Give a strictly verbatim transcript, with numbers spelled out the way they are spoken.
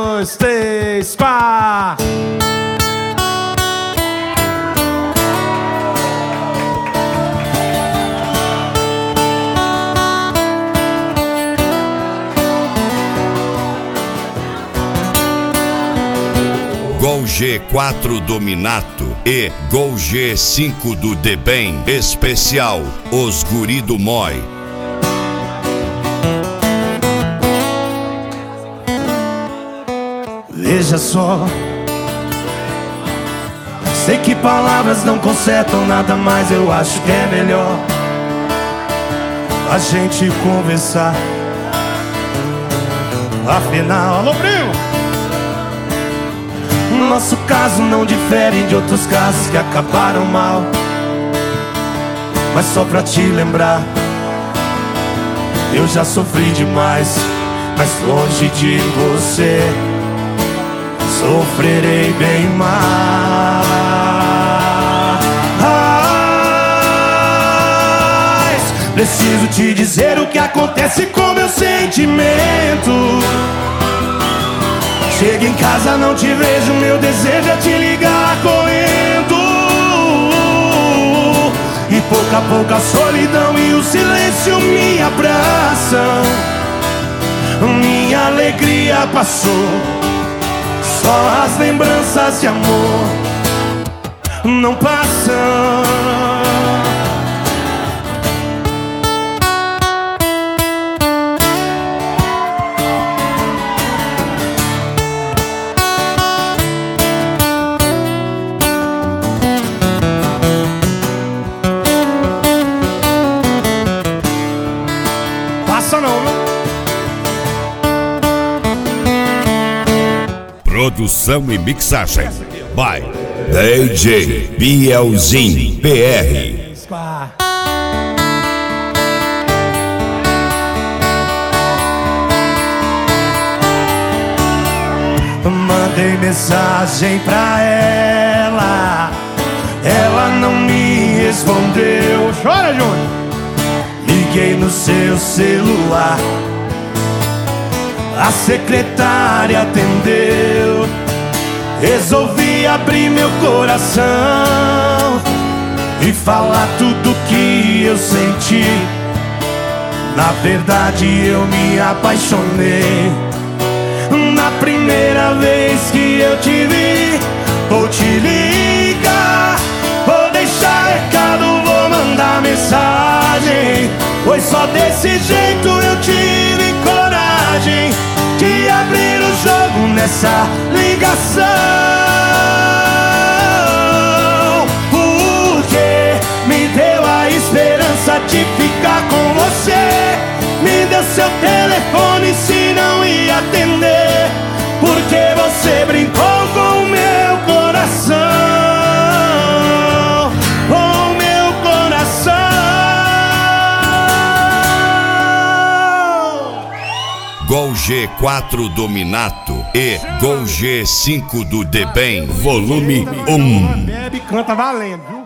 dois, três, quatro. Gol G quatro do Minato e Gol G cinco do Debem. Especial Os Guri do Moi. Veja só, sei que palavras não consertam nada, mas eu acho que é melhor a gente conversar. Afinal, alô primo, nosso caso não difere de outros casos que acabaram mal. Mas só pra te lembrar, eu já sofri demais, mas longe de você sofrerei bem mais. Preciso te dizer o que acontece com meu sentimento. Chego em casa, não te vejo, meu desejo é te ligar correndo. E pouco a pouco a solidão e o silêncio me abraçam. Minha alegria passou, só as lembranças de amor não passam. Passa não, viu? Produção e mixagem by D J Bielzinho P R. Mandei mensagem pra ela, ela não me respondeu. Chora, Júnior. Liguei no seu celular, a secretária atendeu. Resolvi abrir meu coração e falar tudo que eu senti. Na verdade eu me apaixonei na primeira vez que eu te vi. Vou te ligar, vou deixar recado, vou mandar mensagem, pois só desse jeito eu tive coragem de abrir o jogo nessa ligação. Porque me deu a esperança de ficar com você. Me deu seu telefone se não ia atender, porque você brincou com o meu coração. Com o meu coração. Gol G quatro do Minato e Gol G cinco do Debem. Volume um. Bebe e canta valendo, viu?